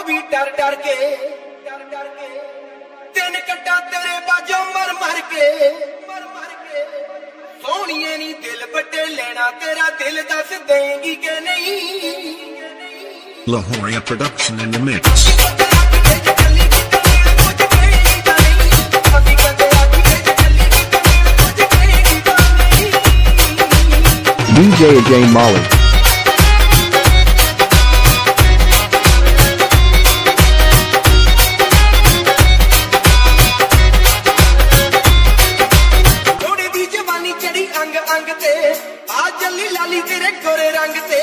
भी डर डर के दिन कट्टा तेरे बाजों मर मर के सोनिए नी दिल बड़े लेना तेरा दिल दस देंगी के नहीं Lahoria production in the mix. DJ Ajay Molly. अंग अंग ते आ जल्ली लाली तेरे गोरे रंग ते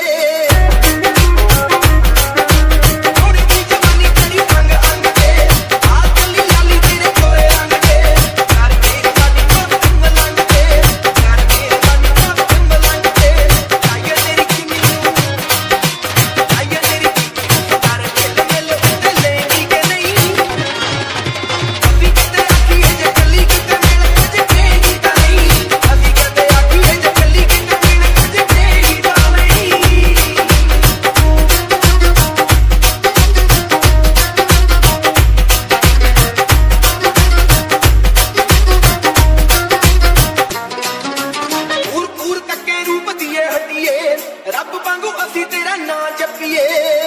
थोड़ी दी जवानी तेरी अंग अंग ते आ जल्ली लाली तेरे गोरे रंग ते कर के साडी को तुम लंग ते कर के साडी को तुम लंग ते आया तेरी किमी आया तेरी कर मिल मिल उते लेगी के नहीं अभी किते आखिए जे गली किते मिल कुछ देगी ता नहीं अभी रब वांगू असी तेरा ना जपीए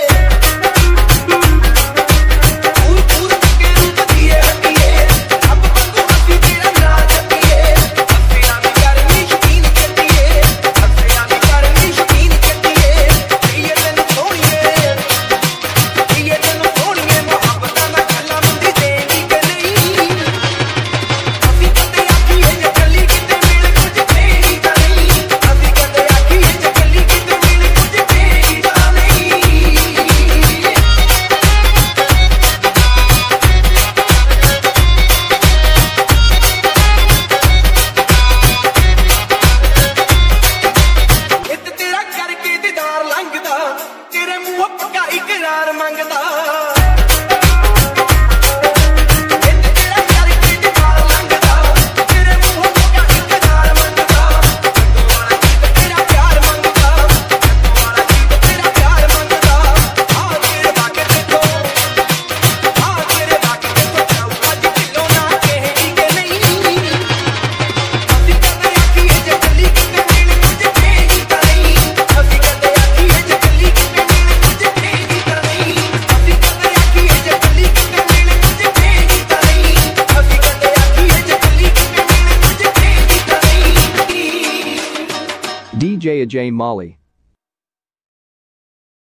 तेरे मुंह पक्का इकरार मंगदा तेरा प्यार के दीवार लंघदा तेरे मुंह पक्का इकरार मंगदा तेरा प्यार मंगदा तेरा प्यार मंगदा आ तेरे बाके देखो चौका जी किलो ना कहेगी के नहीं अभी कदे आखिए जे गली किते मिल कुछ देगी ता नहीं अभी कदे आखिए जे गली DJ Ajay Molly.